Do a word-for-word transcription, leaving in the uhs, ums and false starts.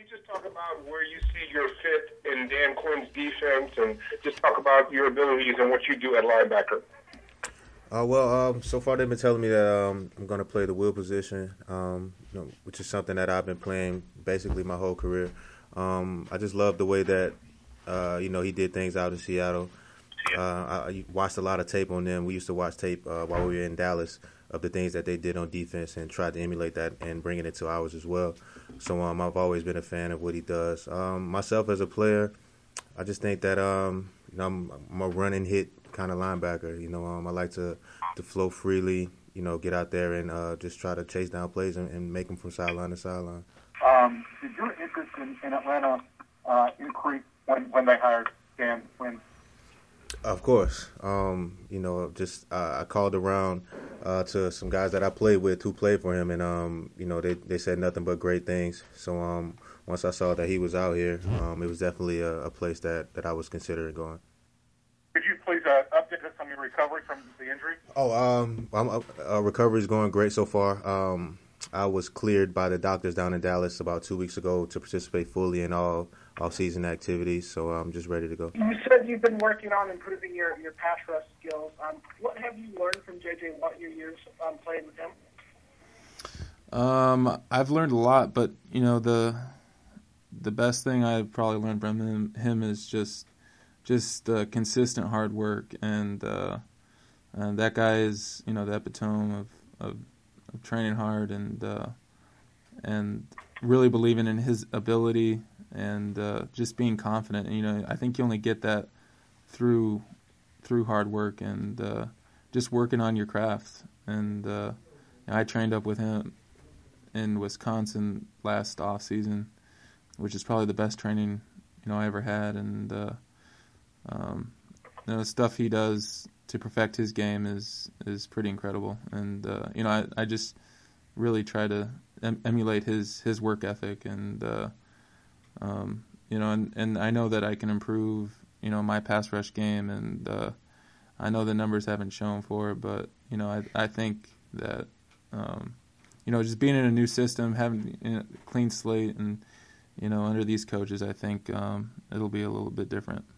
just talk about where you see your fit in Dan Quinn's defense, and just talk about your abilities and what you do at linebacker? Uh, well, um, so far they've been telling me that um, I'm going to play the will position, um, you know, which is something that I've been playing basically my whole career. Um, I just love the way that, uh, you know, he did things out in Seattle. Uh, I, I watched a lot of tape on them. We used to watch tape uh, while we were in Dallas of the things that they did on defense and tried to emulate that and bring it into ours as well. So um, I've always been a fan of what he does. Um, myself as a player, I just think that um, you know, I'm, I'm a run and hit kind of linebacker. You know, um, I like to, to flow freely, you know, get out there and uh, just try to chase down plays and, and make them from sideline to sideline. Um, did your interest in, in Atlanta uh, increase when, when they hired Dan Quinn? Of course. Um, you know, just uh, I called around uh, to some guys that I played with who played for him, and, um, you know, they, they said nothing but great things. So um, once I saw that he was out here, um, it was definitely a, a place that, that I was considering going. Could you please uh, update us on your recovery from the injury? Oh, um, I'm, uh, recovery is going great so far. Um, I was cleared by the doctors down in Dallas about two weeks ago to participate fully in all off-season activities, so I'm just ready to go. You said you've been working on improving your, your pass rush skills. Um, what have you learned from J J Watt your years um, playing with him? Um, I've learned a lot, but you know the the best thing I've probably learned from him, him is just just uh, consistent hard work, and uh, and that guy is you know the epitome of, of, of training hard and uh, and really believing in his ability. And uh, just being confident, and, you know, I think you only get that through through hard work and uh, just working on your craft. And uh, I trained up with him in Wisconsin last off season, which is probably the best training you know I ever had. And uh, um, you know, the stuff he does to perfect his game is is pretty incredible. And uh, you know, I, I just really try to em- emulate his his work ethic and. Uh, Um, you know, and, and I know that I can improve, you know, my pass rush game, and uh, I know the numbers haven't shown for it, but, you know, I I think that, um, you know, just being in a new system, having you know, a clean slate, and, you know, under these coaches, I think um, it'll be a little bit different.